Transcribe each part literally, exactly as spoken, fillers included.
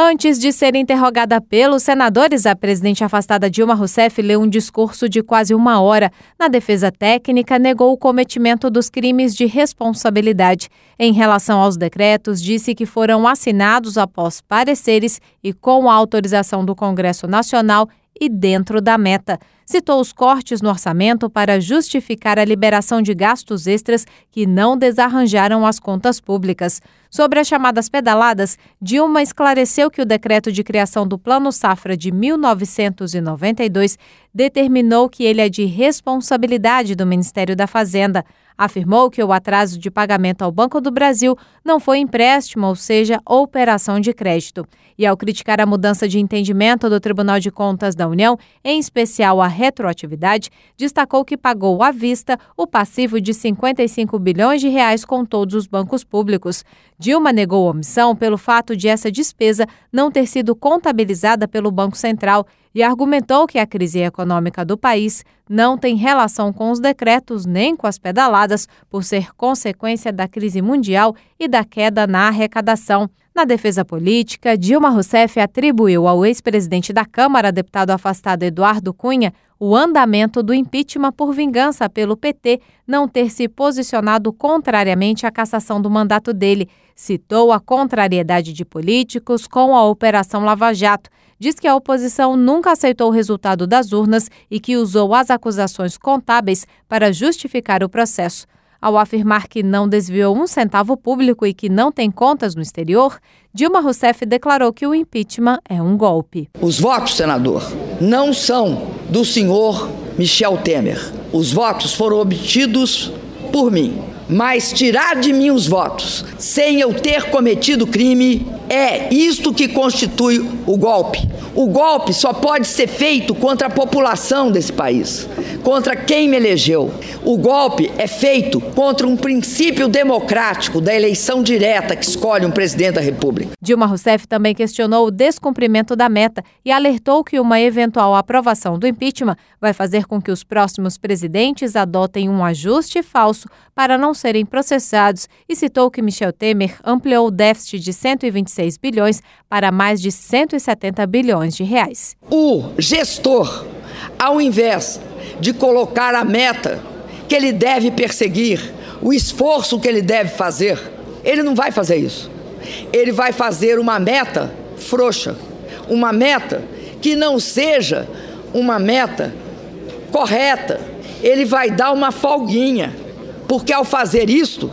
Antes de ser interrogada pelos senadores, a presidente afastada Dilma Rousseff leu um discurso de quase uma hora. Na defesa técnica, negou o cometimento dos crimes de responsabilidade. Em relação aos decretos, disse que foram assinados após pareceres e com a autorização do Congresso Nacional e dentro da meta. Citou os cortes no orçamento para justificar a liberação de gastos extras que não desarranjaram as contas públicas. Sobre as chamadas pedaladas, Dilma esclareceu que o decreto de criação do Plano Safra de mil novecentos e noventa e dois determinou que ele é de responsabilidade do Ministério da Fazenda. Afirmou que o atraso de pagamento ao Banco do Brasil não foi empréstimo, ou seja, operação de crédito. E ao criticar a mudança de entendimento do Tribunal de Contas da União, em especial a retroatividade, destacou que pagou à vista o passivo de cinquenta e cinco bilhões de reais com todos os bancos públicos. Dilma negou omissão pelo fato de essa despesa não ter sido contabilizada pelo Banco Central e argumentou que a crise econômica do país não tem relação com os decretos nem com as pedaladas, por ser consequência da crise mundial e da queda na arrecadação. Na defesa política, Dilma Rousseff atribuiu ao ex-presidente da Câmara, deputado afastado Eduardo Cunha, o andamento do impeachment por vingança pelo P T não ter se posicionado contrariamente à cassação do mandato dele. Citou a contrariedade de políticos com a Operação Lava Jato. Diz que a oposição nunca aceitou o resultado das urnas e que usou as acusações contábeis para justificar o processo. Ao afirmar que não desviou um centavo público e que não tem contas no exterior, Dilma Rousseff declarou que o impeachment é um golpe. Os votos, senador, não são do senhor Michel Temer. Os votos foram obtidos por mim. Mas tirar de mim os votos sem eu ter cometido crime é isto que constitui o golpe. O golpe só pode ser feito contra a população desse país, contra quem me elegeu. O golpe é feito contra um princípio democrático da eleição direta que escolhe um presidente da República. Dilma Rousseff também questionou o descumprimento da meta e alertou que uma eventual aprovação do impeachment vai fazer com que os próximos presidentes adotem um ajuste falso para não serem processados e citou que Michel Temer ampliou o déficit de cento e vinte e seis bilhões para mais de cento e setenta bilhões de reais. O gestor, ao invés de colocar a meta que ele deve perseguir, o esforço que ele deve fazer, ele não vai fazer isso. Ele vai fazer uma meta frouxa, uma meta que não seja uma meta correta. Ele vai dar uma folguinha, porque ao fazer isto,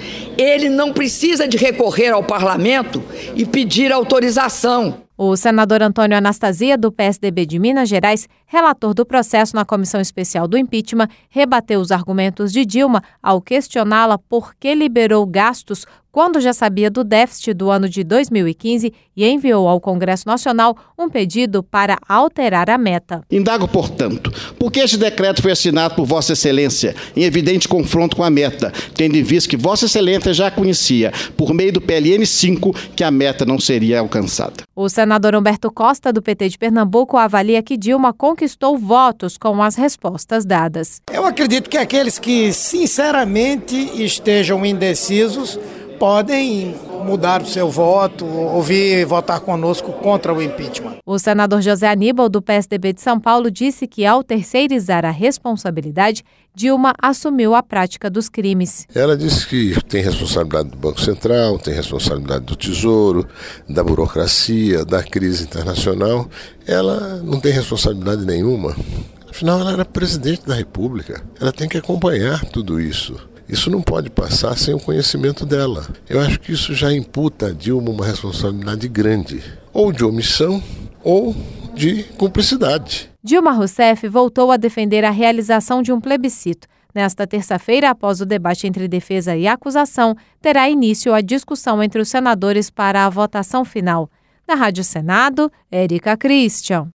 ele não precisa de recorrer ao parlamento e pedir autorização. O senador Antônio Anastasia, do P S D B de Minas Gerais, relator do processo na Comissão Especial do Impeachment, rebateu os argumentos de Dilma ao questioná-la por que liberou gastos quando já sabia do déficit do ano de dois mil e quinze e enviou ao Congresso Nacional um pedido para alterar a meta. Indago, portanto, por que este decreto foi assinado por Vossa Excelência em evidente confronto com a meta, tendo em vista que Vossa Excelência já conhecia, por meio do P L N cinco, que a meta não seria alcançada. O senador Humberto Costa, do P T de Pernambuco, avalia que Dilma conquistou votos com as respostas dadas. Eu acredito que aqueles que, sinceramente, estejam indecisos podem mudar o seu voto ou vir votar conosco contra o impeachment. O senador José Aníbal, do P S D B de São Paulo, disse que, ao terceirizar a responsabilidade, Dilma assumiu a prática dos crimes. Ela disse que tem responsabilidade do Banco Central, tem responsabilidade do Tesouro, da burocracia, da crise internacional. Ela não tem responsabilidade nenhuma. Afinal, ela era presidente da República. Ela tem que acompanhar tudo isso. Isso não pode passar sem o conhecimento dela. Eu acho que isso já imputa a Dilma uma responsabilidade grande, ou de omissão, ou de cumplicidade. Dilma Rousseff voltou a defender a realização de um plebiscito. Nesta terça-feira, após o debate entre defesa e acusação, terá início a discussão entre os senadores para a votação final. Da Rádio Senado, Érica Christian.